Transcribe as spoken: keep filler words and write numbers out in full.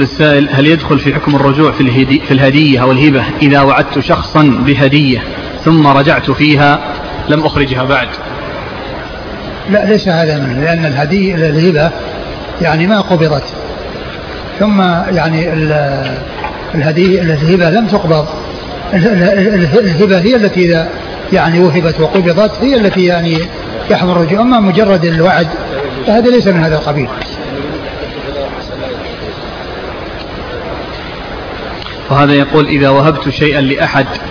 السائل: هل يدخل في حكم الرجوع في, الهدي في الهدية أو الهبة إذا وعدت شخصا بهدية ثم رجعت فيها لم أخرجها بعد؟ لا، ليس هذا منه، لأن الهدية الهبة يعني ما قبضت، ثم يعني الهدية الهبة لم تقبض. الهبة هي التي إذا يعني وهبت وقبضت هي التي يعني يحضر الرجوع، أما مجرد الوعد فهذا ليس من هذا القبيل. وهذا يقول: إذا وهبت شيئا لأحد